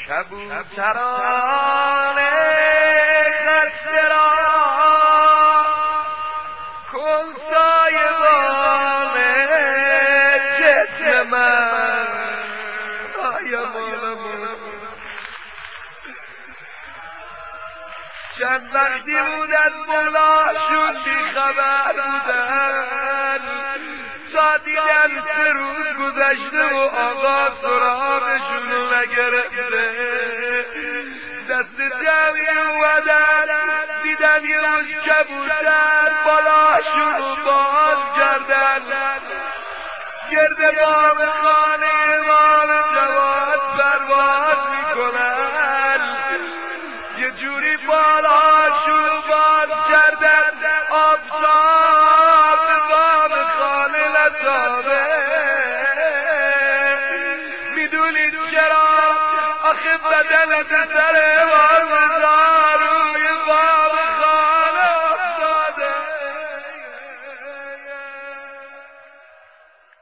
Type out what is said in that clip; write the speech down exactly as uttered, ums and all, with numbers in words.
کبوتران خسته را کن سایبان جسم من. آیا مولا مولا چند وقتی بود از مولاشون بیخبر بودن تا دیدن سه روز گذشته و آقا سراغشون رو نگرفته. دست جمعی اومدن دیدن یه روز کبوتر بالاشون رو باز کردن گرد بام خانه امام جواد پرواز میکنن. یه جوری بالاشون رو باز کردن آفتاب بام خانه لطابه. میدونید چرا؟ آخه بدن سر